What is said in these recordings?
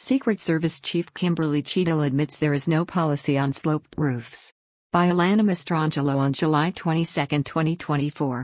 Secret Service Chief Kimberly Cheadle admits there is no policy on sloped roofs. By Alana Mastrangelo on July 22, 2024.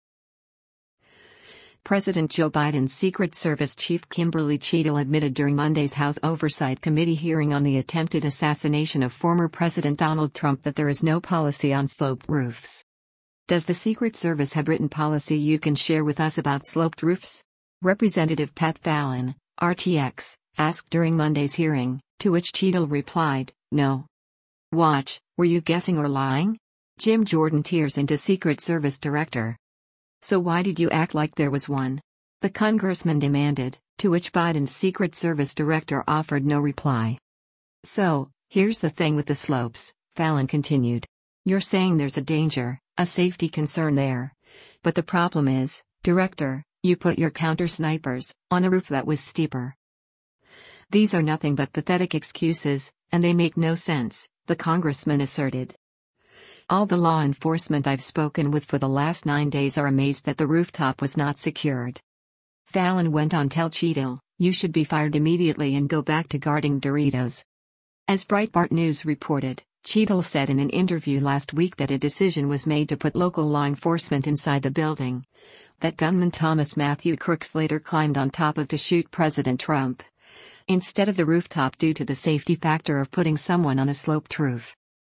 President Joe Biden's Secret Service Chief Kimberly Cheadle admitted during Monday's House Oversight Committee hearing on the attempted assassination of former President Donald Trump that there is no policy on sloped roofs. Does the Secret Service have written policy you can share with us about sloped roofs? Representative Pat Fallon, RTX, asked during Monday's hearing, to which Cheadle replied, "No." Watch, were you guessing or lying? Jim Jordan tears into Secret Service Director. So why did you act like there was one? The congressman demanded, to which Biden's Secret Service Director offered no reply. So, here's the thing with the slopes, Fallon continued. You're saying there's a danger, a safety concern there. But the problem is, Director, you put your counter-snipers on a roof that was steeper. These are nothing but pathetic excuses, and they make no sense, the congressman asserted. All the law enforcement I've spoken with for the last 9 days are amazed that the rooftop was not secured. Fallon went on to tell Cheadle, you should be fired immediately and go back to guarding Doritos. As Breitbart News reported, Cheadle said in an interview last week that a decision was made to put local law enforcement inside the building. That gunman Thomas Matthew Crooks later climbed on top of to shoot President Trump, instead of the rooftop due to the safety factor of putting someone on a sloped roof.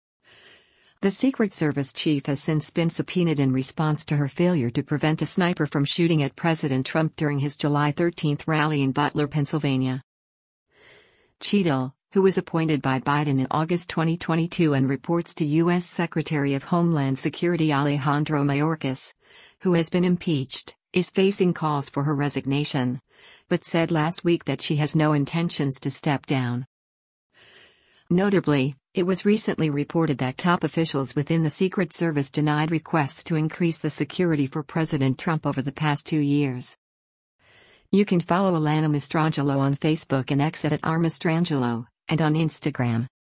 The Secret Service chief has since been subpoenaed in response to her failure to prevent a sniper from shooting at President Trump during his July 13 rally in Butler, Pennsylvania. Cheadle, who was appointed by Biden in August 2022 and reports to U.S. Secretary of Homeland Security Alejandro Mayorkas, who has been impeached, is facing calls for her resignation, but said last week that she has no intentions to step down. Notably, it was recently reported that top officials within the Secret Service denied requests to increase the security for President Trump over the past 2 years. You can follow Alana Mastrangelo on Facebook and X at @rmastrangelo, and on Instagram.